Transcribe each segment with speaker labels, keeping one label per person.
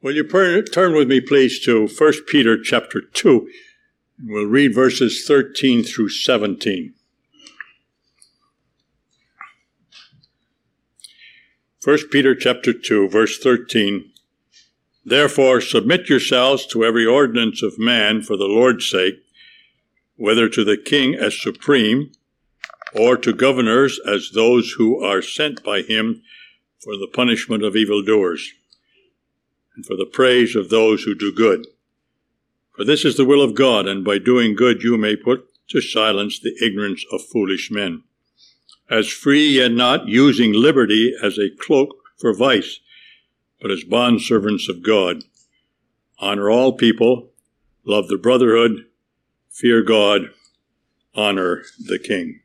Speaker 1: Will you turn with me, please, to 1 Peter chapter 2. We'll read verses 13 through 17. 1 Peter chapter 2, verse 13. Therefore, submit yourselves to every ordinance of man for the Lord's sake, whether to the king as supreme, or to governors as those who are sent by him for the punishment of evildoers, and for the praise of those who do good. For this is the will of God, and by doing good you may put to silence the ignorance of foolish men. As free, yet not using liberty as a cloak for vice, but as bondservants of God. Honor all people, love the brotherhood, fear God, honor the king.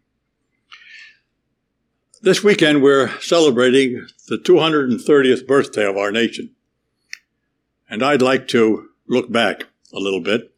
Speaker 1: This weekend we're celebrating the 230th birthday of our nation. And I'd like to look back a little bit.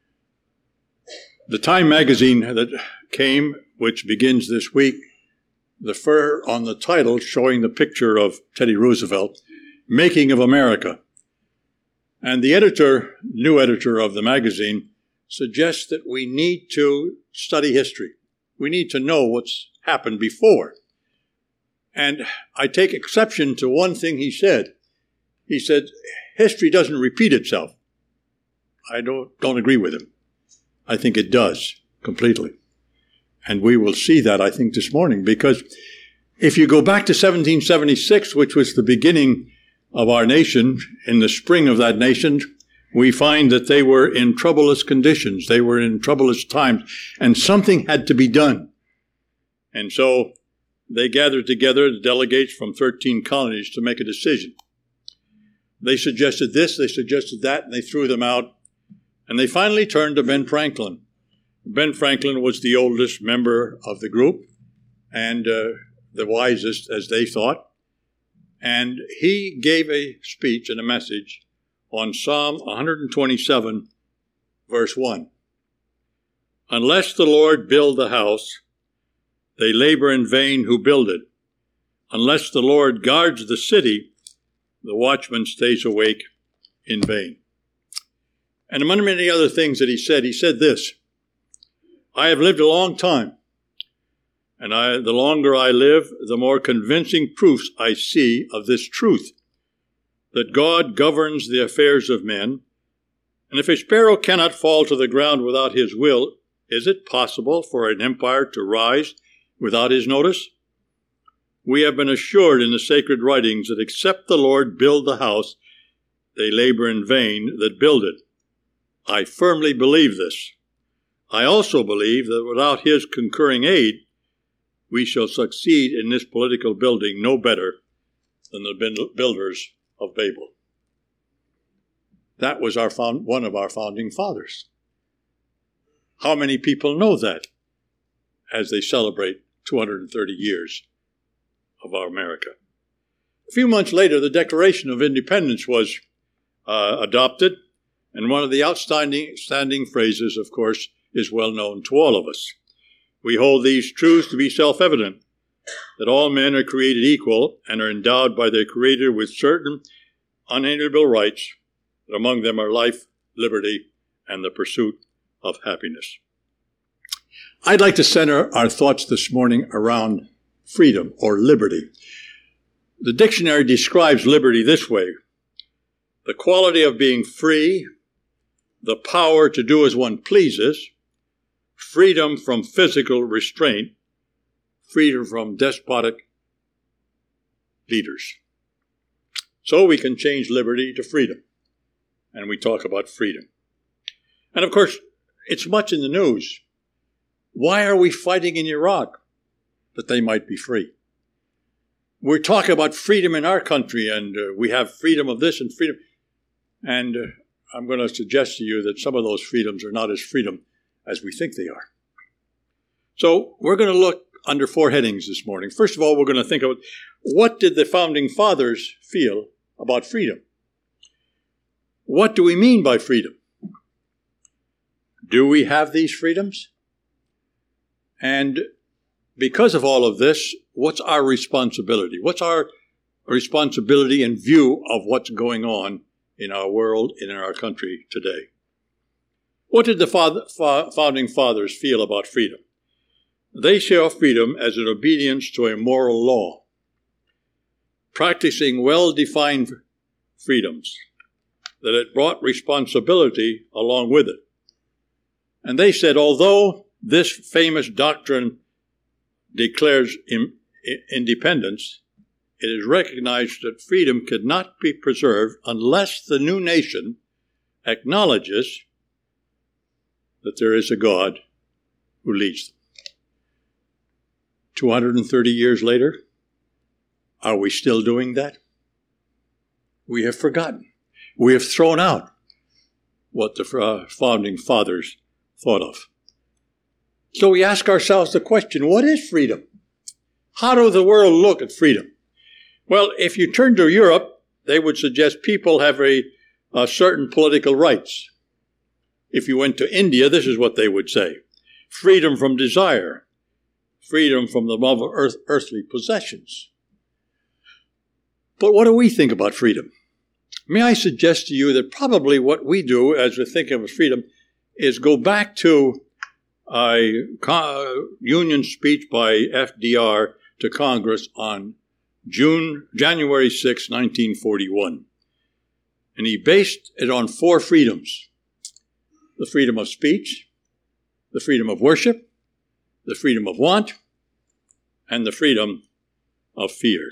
Speaker 1: The Time magazine that came, which begins this week, the fur on the title showing the picture of Teddy Roosevelt, Making of America. And the new editor of the magazine, suggests that we need to study history. We need to know what's happened before. And I take exception to one thing he said. He said, history doesn't repeat itself. I don't agree with him. I think it does, completely. And we will see that, I think, this morning, because if you go back to 1776, which was the beginning of our nation, in the spring of that nation, we find that they were in troublous conditions. They were in troublous times, and something had to be done. And so they gathered together the delegates from 13 colonies to make a decision. They suggested this, they suggested that, and they threw them out. And they finally turned to Ben Franklin. Ben Franklin was the oldest member of the group and the wisest, as they thought. And he gave a speech and a message on Psalm 127, verse 1. Unless the Lord build the house, they labor in vain who build it. Unless the Lord guards the city, the watchman stays awake in vain. And among many other things that he said this: I have lived a long time, and the longer I live, the more convincing proofs I see of this truth, that God governs the affairs of men, and if a sparrow cannot fall to the ground without his will, is it possible for an empire to rise without his notice? We have been assured in the sacred writings that except the Lord build the house, they labor in vain that build it. I firmly believe this. I also believe that without his concurring aid, we shall succeed in this political building no better than the builders of Babel. That was one of our founding fathers. How many people know that as they celebrate 230 years of our America? A few months later, the Declaration of Independence was adopted, and one of the outstanding phrases, of course, is well known to all of us. We hold these truths to be self-evident, that all men are created equal and are endowed by their Creator with certain unalienable rights, that among them are life, liberty, and the pursuit of happiness. I'd like to center our thoughts this morning around freedom or liberty. The dictionary describes liberty this way: the quality of being free, the power to do as one pleases, freedom from physical restraint, freedom from despotic leaders. So we can change liberty to freedom, and we talk about freedom. And of course, it's much in the news. Why are we fighting in Iraq? That they might be free. We're talking about freedom in our country, and we have freedom of this and freedom. And I'm going to suggest to you that some of those freedoms are not as freedom as we think they are. So we're going to look under four headings this morning. First of all, we're going to think about what did the founding fathers feel about freedom? What do we mean by freedom? Do we have these freedoms? And because of all of this, what's our responsibility? What's our responsibility in view of what's going on in our world and in our country today. What did the founding fathers feel about freedom? They saw freedom as an obedience to a moral law, practicing well-defined freedoms, that it brought responsibility along with it. And they said, although this famous doctrine declares independence, it is recognized that freedom could not be preserved unless the new nation acknowledges that there is a God who leads them. 230 years later, are we still doing that? We have forgotten. We have thrown out what the founding fathers thought of. So we ask ourselves the question, what is freedom? How does the world look at freedom? Well, if you turn to Europe, they would suggest people have a certain political rights. If you went to India, this is what they would say. Freedom from desire. Freedom from the love of earthly possessions. But what do we think about freedom? May I suggest to you that probably what we do as we think of freedom is go back to a Union speech by FDR to Congress on January 6, 1941. And he based it on 4 freedoms. The freedom of speech, the freedom of worship, the freedom of want, and the freedom of fear.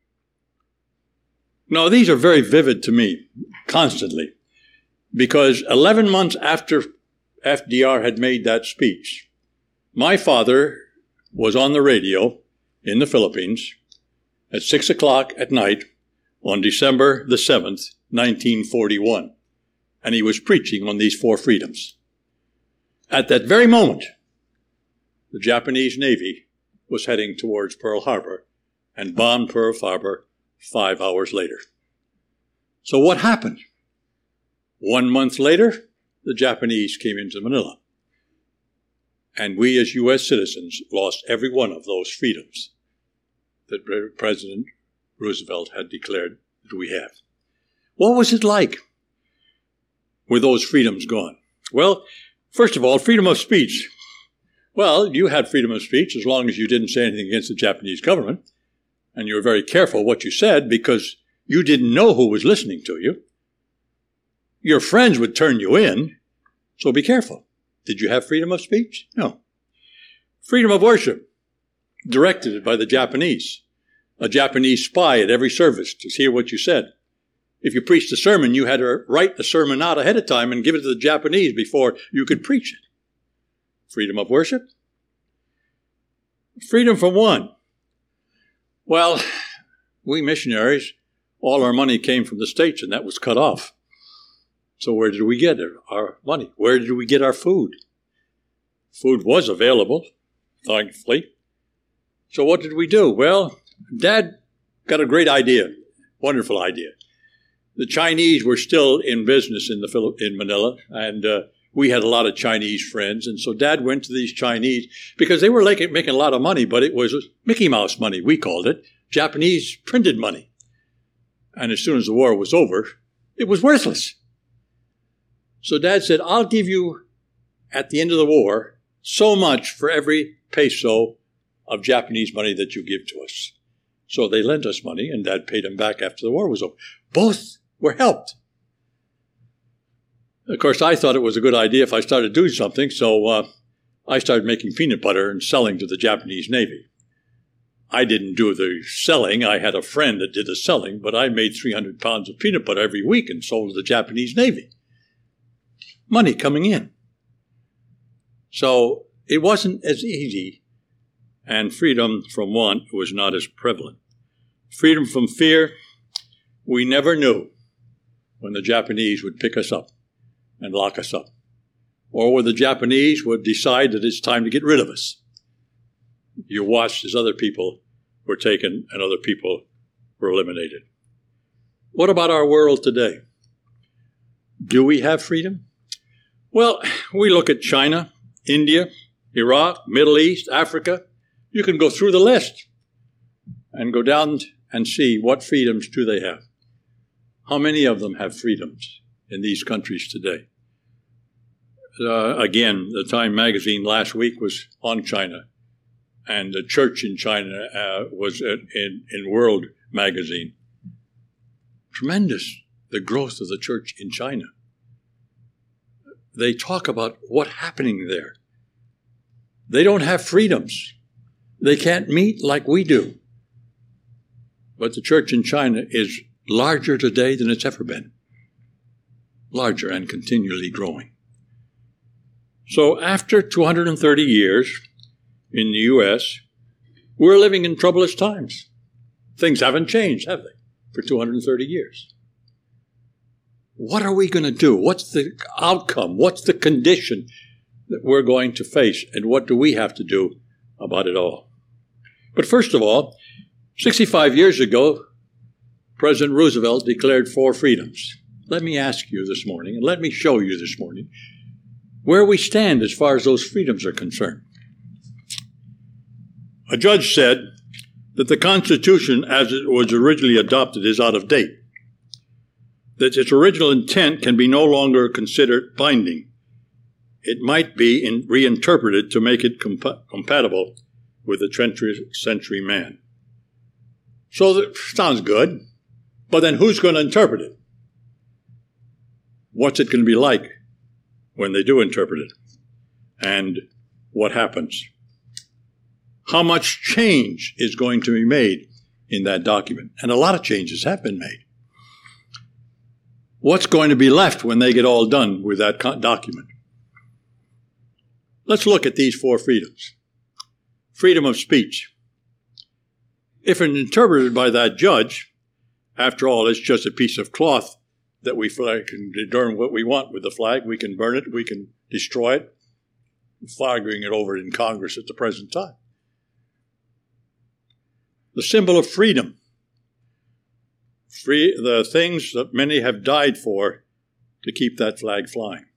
Speaker 1: Now, these are very vivid to me, constantly, because 11 months after FDR had made that speech, my father was on the radio in the Philippines at 6 o'clock at night on December the 7th, 1941, and he was preaching on these 4 freedoms. At that very moment, the Japanese Navy was heading towards Pearl Harbor and bombed Pearl Harbor 5 hours later. So what happened? 1 month later, the Japanese came into Manila. And we as U.S. citizens lost every one of those freedoms that President Roosevelt had declared that we have. What was it like with those freedoms gone? Well, first of all, freedom of speech. Well, you had freedom of speech as long as you didn't say anything against the Japanese government. And you were very careful what you said because you didn't know who was listening to you. Your friends would turn you in, so be careful. Did you have freedom of speech? No. Freedom of worship, directed by the Japanese. A Japanese spy at every service to hear what you said. If you preached a sermon, you had to write the sermon out ahead of time and give it to the Japanese before you could preach it. Freedom of worship. Freedom from one. Well, we missionaries, all our money came from the States, and that was cut off. So where did we get our money? Where did we get our food? Food was available, thankfully. So what did we do? Well, Dad got a great idea, wonderful idea. The Chinese were still in business in Manila, and we had a lot of Chinese friends. And so Dad went to these Chinese because they were making a lot of money, but it was Mickey Mouse money, we called it, Japanese printed money. And as soon as the war was over, it was worthless. So Dad said, I'll give you, at the end of the war, so much for every peso of Japanese money that you give to us. So they lent us money, and Dad paid them back after the war was over. Both were helped. Of course, I thought it was a good idea if I started doing something, so I started making peanut butter and selling to the Japanese Navy. I didn't do the selling. I had a friend that did the selling, but I made 300 pounds of peanut butter every week and sold to the Japanese Navy. Money coming in. So it wasn't as easy, and freedom from want was not as prevalent. Freedom from fear, we never knew when the Japanese would pick us up and lock us up, or when the Japanese would decide that it's time to get rid of us. You watched as other people were taken and other people were eliminated. What about our world today? Do we have freedom? Well, we look at China, India, Iraq, Middle East, Africa. You can go through the list and go down and see what freedoms do they have. How many of them have freedoms in these countries today? Again, the Time magazine last week was on China, and the church in China was in World magazine. Tremendous, the growth of the church in China. They talk about what's happening there. They don't have freedoms. They can't meet like we do. But the church in China is larger today than it's ever been. Larger and continually growing. So after 230 years in the U.S., we're living in troublous times. Things haven't changed, have they, for 230 years? What are we going to do? What's the outcome? What's the condition that we're going to face? And what do we have to do about it all? But first of all, 65 years ago, President Roosevelt declared 4 freedoms. Let me ask you this morning, and let me show you this morning, where we stand as far as those freedoms are concerned. A judge said that the Constitution, as it was originally adopted, is out of date, that its original intent can be no longer considered binding. It might be reinterpreted to make it compatible with the 20th century man. So that sounds good, but then who's going to interpret it? What's it going to be like when they do interpret it? And what happens? How much change is going to be made in that document? And a lot of changes have been made. What's going to be left when they get all done with that document? Let's look at these 4 freedoms. Freedom of speech. If it's interpreted by that judge, after all, it's just a piece of cloth that we can do what we want with the flag. We can burn it. We can destroy it. Flagging it over in Congress at the present time. The symbol of freedom. The things that many have died for to keep that flag flying.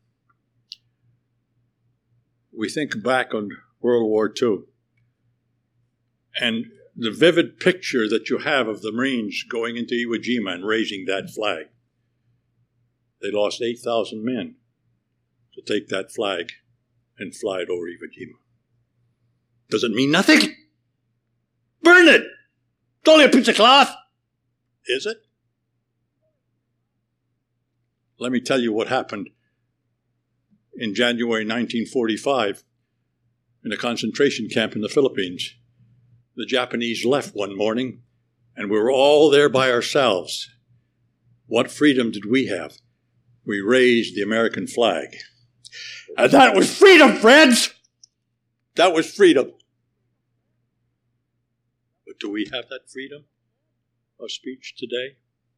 Speaker 1: We think back on World War II, and the vivid picture that you have of the Marines going into Iwo Jima and raising that flag. They lost 8,000 men to take that flag and fly it over Iwo Jima. Does it mean nothing? Burn it! It's only a piece of cloth. Is it? Let me tell you what happened in January 1945 in a concentration camp in the Philippines. The Japanese left one morning, and we were all there by ourselves. What freedom did we have? We raised the American flag. And that was freedom, friends! That was freedom. But do we have that freedom of speech today?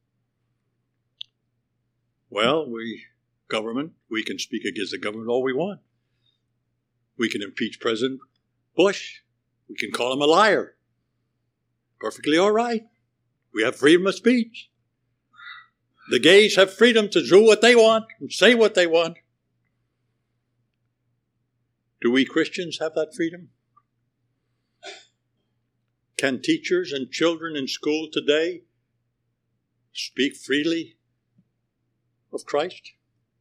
Speaker 1: Well, we can speak against the government all we want. We can impeach President Bush. We can call him a liar. Perfectly all right. We have freedom of speech. The gays have freedom to do what they want and say what they want. Do we Christians have that freedom? Can teachers and children in school today speak freely of Christ?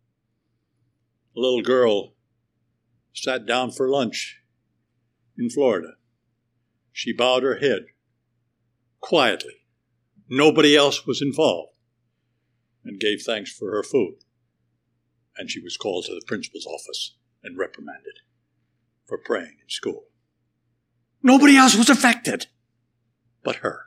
Speaker 1: A little girl sat down for lunch in Florida. She bowed her head quietly. Nobody else was involved, and gave thanks for her food. And she was called to the principal's office and reprimanded for praying in school. Nobody else was affected but her.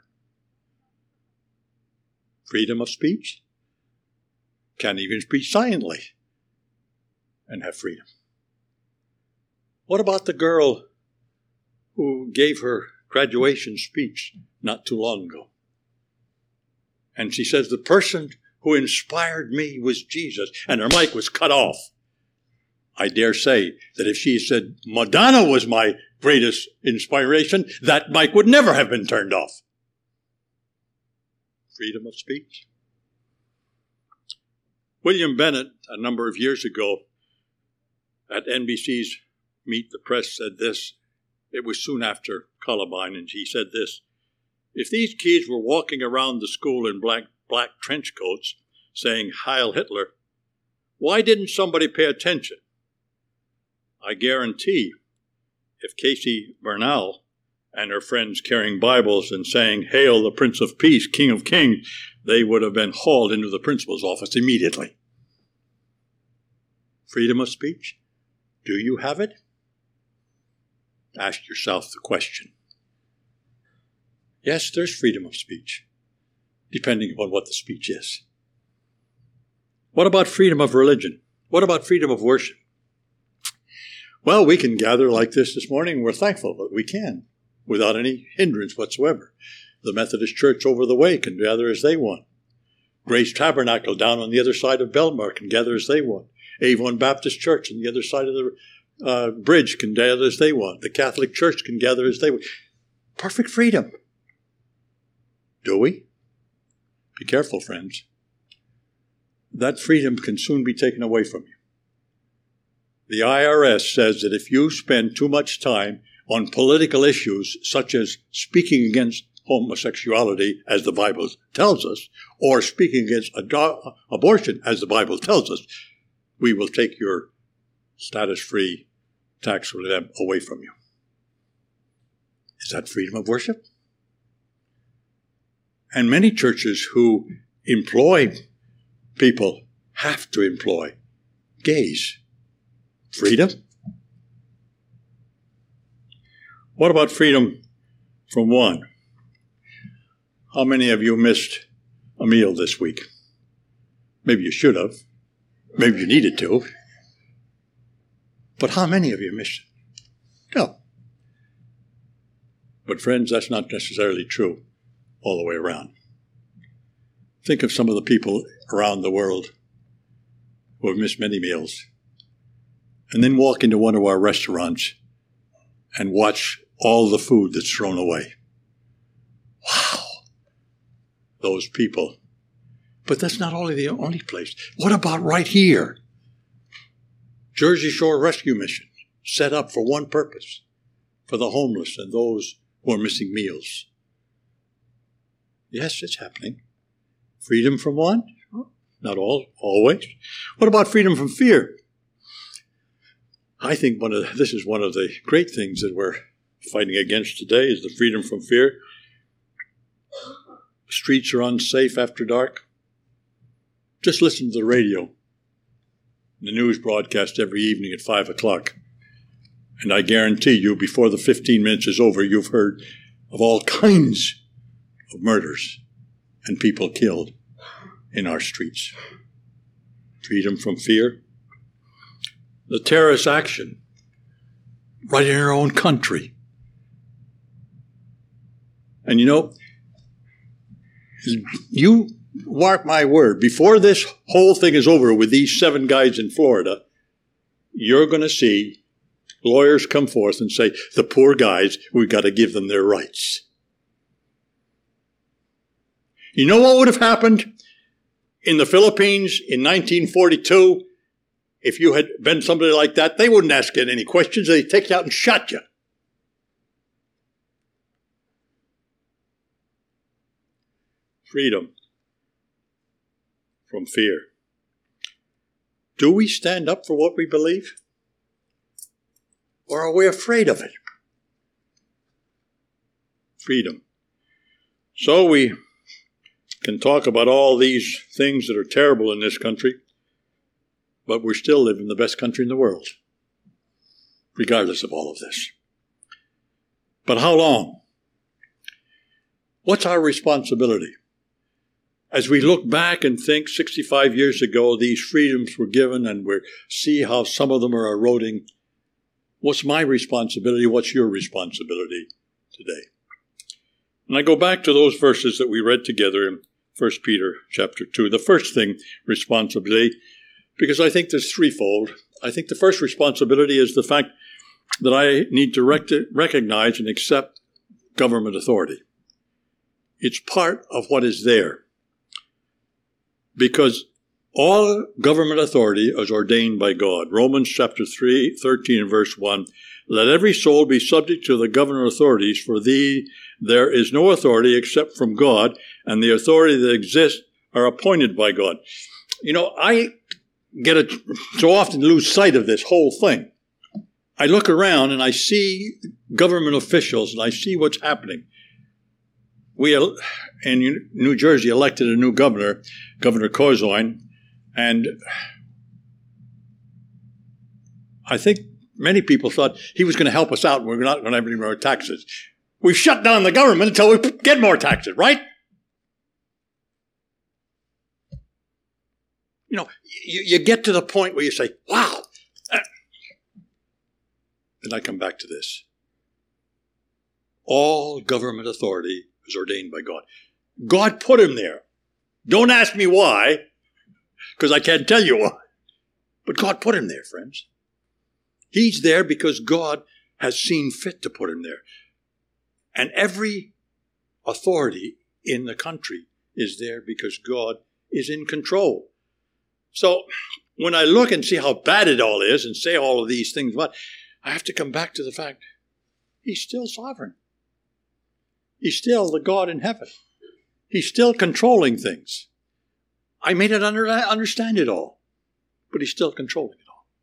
Speaker 1: Freedom of speech. Can't even speak silently and have freedom. What about the girl who gave her graduation speech not too long ago? And she says, the person who inspired me was Jesus. And her mic was cut off. I dare say that if she said Madonna was my greatest inspiration, that mic would never have been turned off. Freedom of speech. William Bennett, a number of years ago, at NBC's Meet the Press, said this. It was soon after Columbine, and he said this. If these kids were walking around the school in black trench coats, saying Heil Hitler, why didn't somebody pay attention? I guarantee if Casey Bernal and her friends carrying Bibles and saying, Hail the Prince of Peace, King of Kings, they would have been hauled into the principal's office immediately. Freedom of speech? Do you have it? Ask yourself the question. Yes, there's freedom of speech, depending upon what the speech is. What about freedom of religion? What about freedom of worship? Well, we can gather like this morning. We're thankful that we can, without any hindrance whatsoever. The Methodist Church over the way can gather as they want. Grace Tabernacle down on the other side of Belmar can gather as they want. Avon Baptist Church on the other side of the bridge can gather as they want. The Catholic Church can gather as they want. Perfect freedom. Do we? Be careful, friends. That freedom can soon be taken away from you. The IRS says that if you spend too much time on political issues, such as speaking against homosexuality, as the Bible tells us, or speaking against abortion, as the Bible tells us, we will take your status-free tax relief away from you. Is that freedom of worship? And many churches who employ people have to employ gays. Freedom? What about freedom from one? How many of you missed a meal this week? Maybe you should have. Maybe you needed to. But how many of you missed it? No. But friends, that's not necessarily true all the way around. Think of some of the people around the world who have missed many meals, and then walk into one of our restaurants and watch all the food that's thrown away. Wow. Those people. But that's not the only place. What about right here? Jersey Shore Rescue Mission, set up for one purpose, for the homeless and those who are missing meals. Yes, it's happening. Freedom from one? Not always. What about freedom from fear? I think this is one of the great things that we're fighting against today is the freedom from fear. Streets are unsafe after dark. Just listen to the radio. The news broadcast every evening at 5 o'clock. And I guarantee you, before the 15 minutes is over, you've heard of all kinds of murders and people killed in our streets. Freedom from fear. The terrorist action right in our own country. And you mark my word, before this whole thing is over with these 7 guys in Florida, you're going to see lawyers come forth and say, the poor guys, we've got to give them their rights. You know what would have happened in the Philippines in 1942? If you had been somebody like that, they wouldn't ask you any questions. They'd take you out and shot you. Freedom from fear. Do we stand up for what we believe? Or are we afraid of it? Freedom. So we can talk about all these things that are terrible in this country, but we still live in the best country in the world, regardless of all of this. But how long? What's our responsibility? As we look back and think 65 years ago, these freedoms were given and we see how some of them are eroding. What's my responsibility? What's your responsibility today? And I go back to those verses that we read together in 1 Peter chapter 2. The first thing, responsibility, because I think there's threefold. I think the first responsibility is the fact that I need to recognize and accept government authority. It's part of what is there. Because all government authority is ordained by God. Romans chapter 13 and verse 1, let every soul be subject to the government authorities, for there is no authority except from God, and the authority that exists are appointed by God. I so often lose sight of this whole thing. I look around and I see government officials and I see what's happening. We, in New Jersey, elected a new governor, Governor Corzine, and I think many people thought he was going to help us out and we're not going to have any more taxes. We've shut down the government until we get more taxes, right? You get to the point where you say, wow. And I come back to this. All government authority is ordained by God. God put him there. Don't ask me why, because I can't tell you why. But God put him there, friends. He's there because God has seen fit to put him there. And every authority in the country is there because God is in control. So when I look and see how bad it all is and say all of these things, I have to come back to the fact he's still sovereign. He's still the God in heaven. He's still controlling things. I may not understand it all, but he's still controlling it all.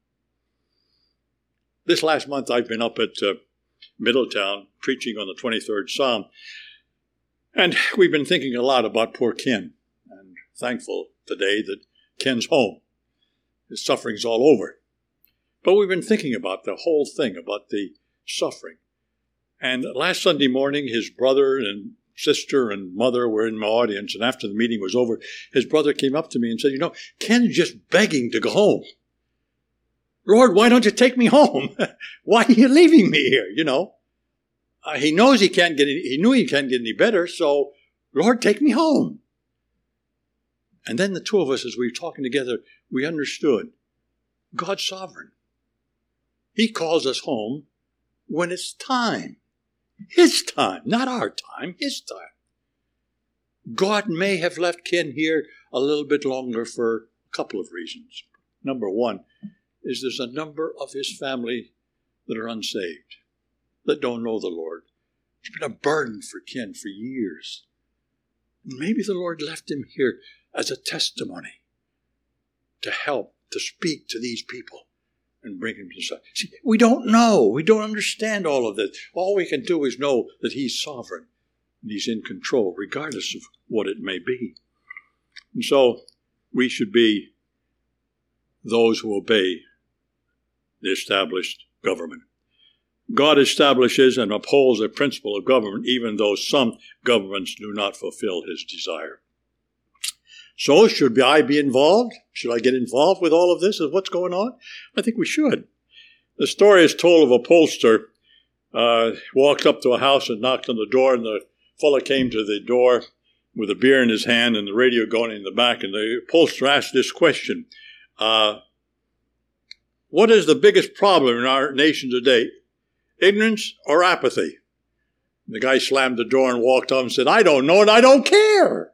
Speaker 1: This last month I've been up at Middletown preaching on the 23rd Psalm, and we've been thinking a lot about poor Ken, and thankful today that Ken's home. His suffering's all over. But we've been thinking about the whole thing, about the suffering. And last Sunday morning, his brother and sister and mother were in my audience, and after the meeting was over, his brother came up to me and said, Ken's just begging to go home. Lord, why don't you take me home? Why are you leaving me here? He knows he knew he can't get any better, so Lord, take me home. And then the two of us, as we were talking together, we understood God's sovereign. He calls us home when it's time. His time, not our time, his time. God may have left Ken here a little bit longer for a couple of reasons. Number one is there's a number of his family that are unsaved, that don't know the Lord. It's been a burden for Ken for years. Maybe the Lord left him here as a testimony to help, to speak to these people and bring him to sight. See, we don't know. We don't understand all of this. All we can do is know that he's sovereign and he's in control, regardless of what it may be. And so we should be those who obey the established government. God establishes and upholds a principle of government, even though some governments do not fulfill his desire. So should I be involved? Should I get involved with all of this, of what's going on? I think we should. The story is told of a pollster walked up to a house and knocked on the door, and the fellow came to the door with a beer in his hand and the radio going in the back, and the pollster asked this question, what is the biggest problem in our nation today? Ignorance or apathy? And the guy slammed the door and walked off and said, I don't know and I don't care.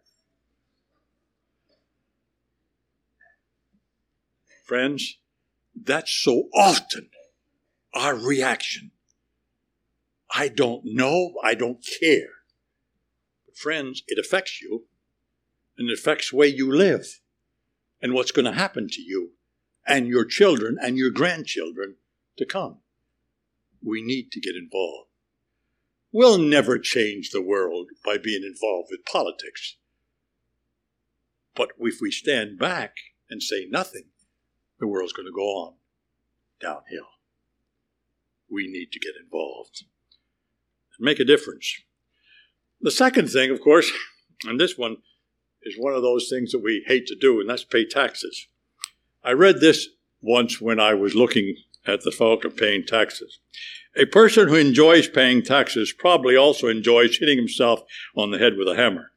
Speaker 1: Friends, that's so often our reaction. I don't know, I don't care. But friends, it affects you, and it affects the way you live and what's going to happen to you and your children and your grandchildren to come. We need to get involved. We'll never change the world by being involved with politics. But if we stand back and say nothing, the world's going to go on downhill. We need to get involved and make a difference. The second thing, of course, and this one is one of those things that we hate to do, and that's pay taxes. I read this once when I was looking at the fact of paying taxes. A person who enjoys paying taxes probably also enjoys hitting himself on the head with a hammer.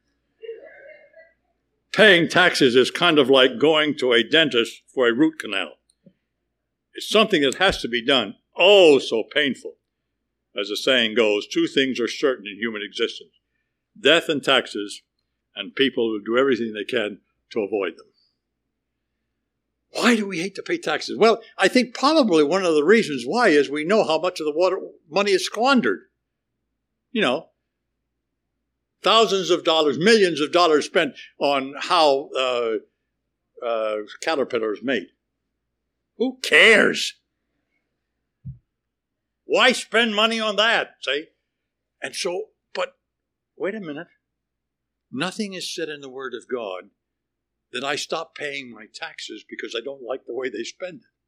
Speaker 1: Paying taxes is kind of like going to a dentist for a root canal. It's something that has to be done. Oh, so painful. As the saying goes, two things are certain in human existence: death and taxes, and people will do everything they can to avoid them. Why do we hate to pay taxes? Well, I think probably one of the reasons why is we know how much of the money is squandered. You know, thousands of dollars, millions of dollars spent on how Caterpillar is made. Who cares? Why spend money on that, see? And so, but wait a minute. Nothing is said in the Word of God that I stop paying my taxes because I don't like the way they spend it.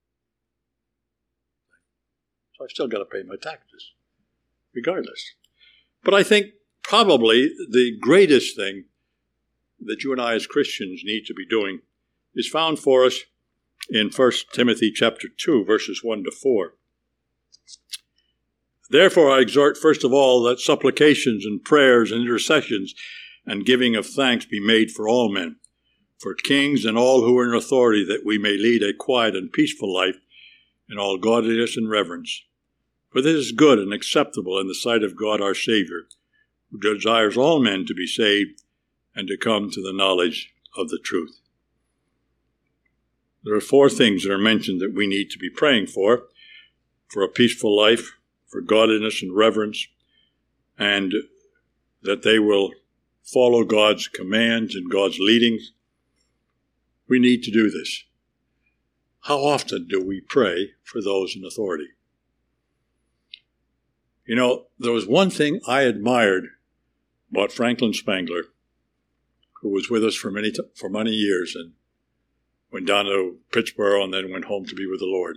Speaker 1: So I've still got to pay my taxes, regardless. But I think probably the greatest thing that you and I as Christians need to be doing is found for us in 1 Timothy chapter 2, verses 1 to 4. Therefore I exhort first of all that supplications and prayers and intercessions and giving of thanks be made for all men, for kings and all who are in authority, that we may lead a quiet and peaceful life in all godliness and reverence. For this is good and acceptable in the sight of God our Savior, who desires all men to be saved and to come to the knowledge of the truth. There are 4 things that are mentioned that we need to be praying for a peaceful life, for godliness and reverence, and that they will follow God's commands and God's leadings. We need to do this. How often do we pray for those in authority? You know, there was one thing I admired about Franklin Spangler, who was with us for many years and went down to Pittsburgh and then went home to be with the Lord.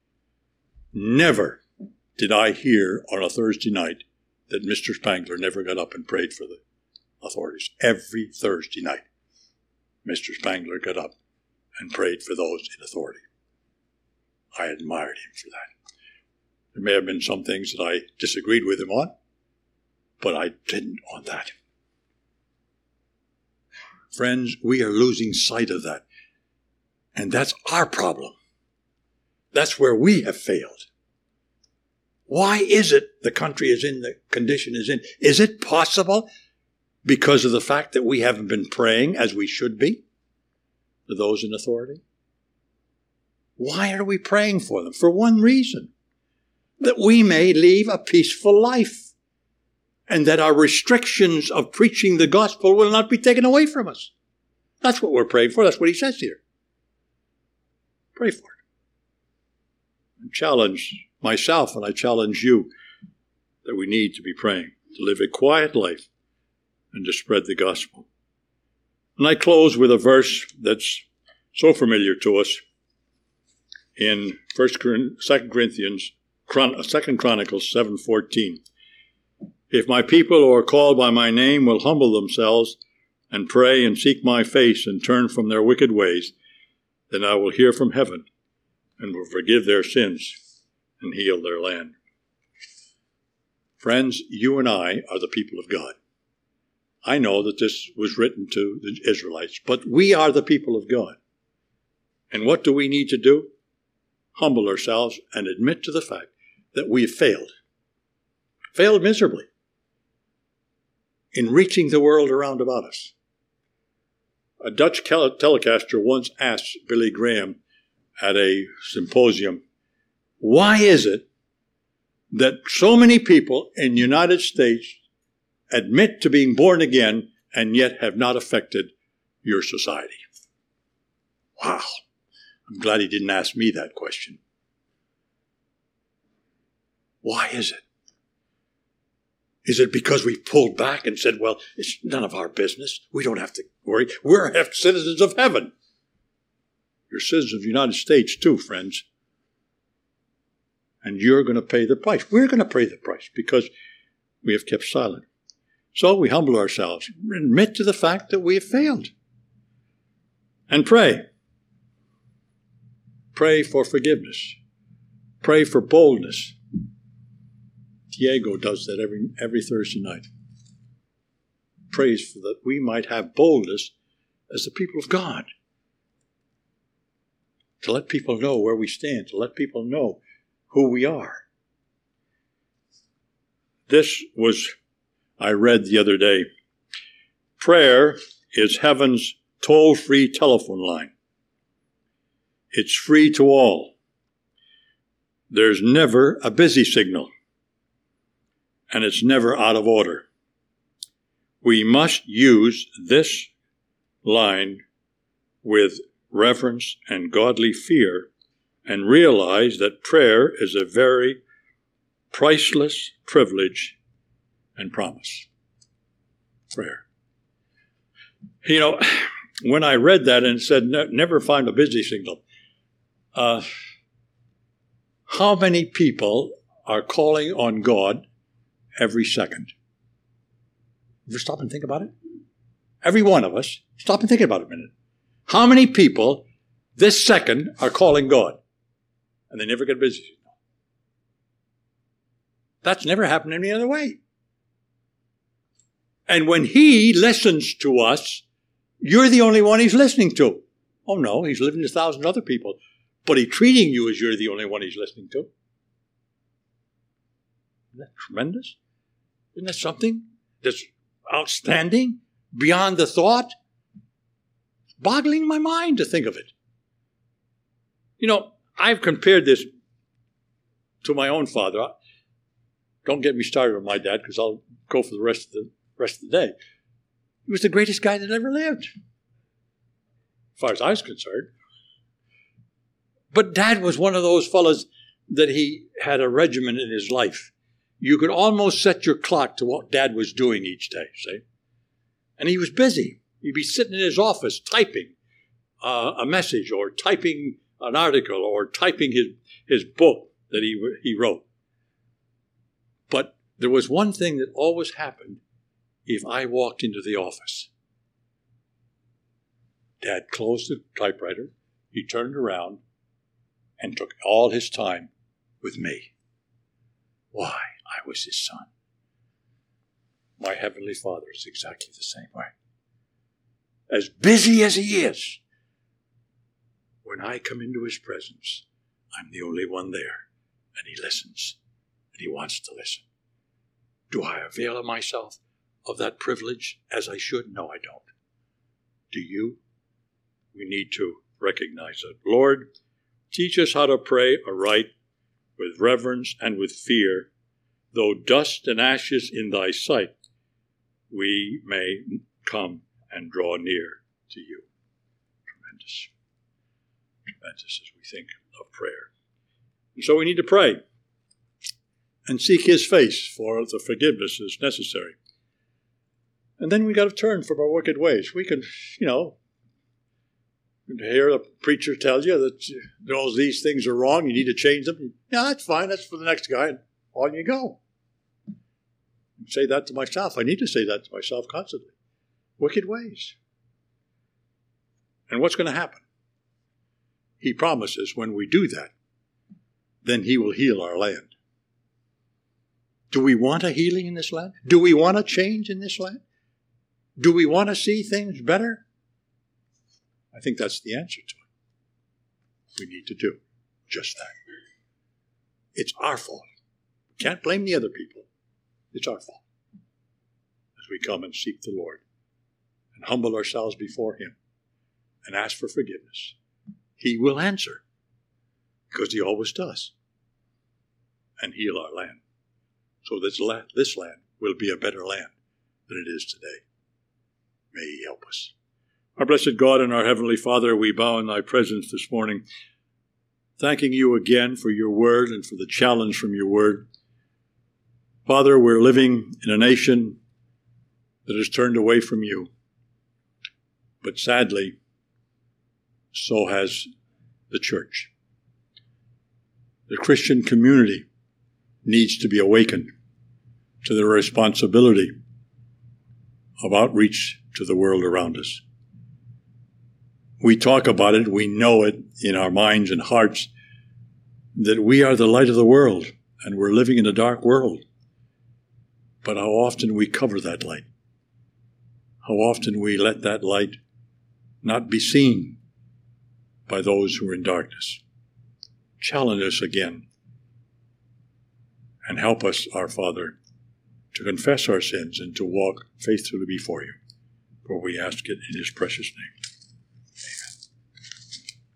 Speaker 1: Never did I hear on a Thursday night that Mr. Spangler never got up and prayed for the authorities. Every Thursday night, Mr. Spangler got up and prayed for those in authority. I admired him for that. There may have been some things that I disagreed with him on, but I didn't on that. Friends, we are losing sight of that. And that's our problem. That's where we have failed. Why is it the country is in the condition is in? Is it possible because of the fact that we haven't been praying as we should be for those in authority? Why are we praying for them? For one reason, that we may lead a peaceful life and that our restrictions of preaching the gospel will not be taken away from us. That's what we're praying for. That's what he says here. Pray for it. I challenge myself and I challenge you that we need to be praying, to live a quiet life and to spread the gospel. And I close with a verse that's so familiar to us in 2 Chronicles 7:14. If my people who are called by my name will humble themselves and pray and seek my face and turn from their wicked ways, then I will hear from heaven and will forgive their sins and heal their land. Friends, you and I are the people of God. I know that this was written to the Israelites, but we are the people of God. And what do we need to do? Humble ourselves and admit to the fact that we have failed. Failed miserably in reaching the world around about us. A Dutch telecaster once asked Billy Graham at a symposium, why is it that so many people in the United States admit to being born again and yet have not affected your society? Wow. I'm glad he didn't ask me that question. Why is it? Is it because we pulled back and said, well, it's none of our business. We don't have to worry. We're citizens of heaven. You're citizens of the United States too, friends. And you're going to pay the price. We're going to pay the price because we have kept silent. So we humble ourselves, admit to the fact that we have failed, and pray. Pray for forgiveness. Pray for boldness. Diego does that every Thursday night. Prays for that we might have boldness as the people of God. To let people know where we stand, to let people know who we are. This was, I read the other day, prayer is heaven's toll-free telephone line. It's free to all. There's never a busy signal. And it's never out of order. We must use this line with reverence and godly fear and realize that prayer is a very priceless privilege and promise. Prayer. You know, when I read that and it said, never find a busy signal, how many people are calling on God every second? Ever stop and think about it? Every one of us, stop and think about it a minute. How many people this second are calling God and they never get a busy signal? That's never happened any other way. And when he listens to us, you're the only one he's listening to. Oh no, he's living to 1,000 other people. But he's treating you as you're the only one he's listening to. Isn't that tremendous? Isn't that something that's outstanding, beyond the thought? It's boggling my mind to think of it. You know, I've compared this to my own father. Don't get me started with my dad, because I'll go for the rest of the day. He was the greatest guy that ever lived, as far as I was concerned. But Dad was one of those fellas that he had a regimen in his life. You could almost set your clock to what Dad was doing each day, see? And he was busy. He'd be sitting in his office typing a message, or typing an article, or typing his book that he wrote. But there was one thing that always happened if I walked into the office. Dad closed the typewriter, he turned around, and took all his time with me. Why? I was his son. My Heavenly Father is exactly the same way. As busy as he is, when I come into his presence, I'm the only one there, and he listens, and he wants to listen. Do I avail myself of that privilege as I should? No, I don't. Do you? We need to recognize it. Lord, teach us how to pray aright, with reverence and with fear, though dust and ashes in thy sight, we may come and draw near to you. Tremendous. Tremendous as we think of prayer. And so we need to pray and seek his face for the forgiveness that's necessary. And then we got to turn from our wicked ways. We can, hear a preacher tell you that all these things are wrong, you need to change them. Yeah, that's fine. That's for the next guy. And on you go. I say that to myself. I need to say that to myself constantly. Wicked ways. And what's going to happen? He promises when we do that, then he will heal our land. Do we want a healing in this land? Do we want a change in this land? Do we want to see things better? I think that's the answer to it. We need to do just that. It's our fault. We can't blame the other people. It's our fault. As we come and seek the Lord and humble ourselves before him and ask for forgiveness, he will answer, because he always does, and heal our land, so this land will be a better land than it is today. May he help us. Our blessed God and our Heavenly Father, we bow in thy presence this morning, thanking you again for your word and for the challenge from your word. Father, we're living in a nation that has turned away from you. But sadly, so has the church. The Christian community needs to be awakened to the responsibility of outreach to the world around us. We talk about it, we know it in our minds and hearts, that we are the light of the world and we're living in a dark world. But how often we cover that light. How often we let that light not be seen by those who are in darkness. Challenge us again and help us, our Father, to confess our sins and to walk faithfully before you. For we ask it in his precious name.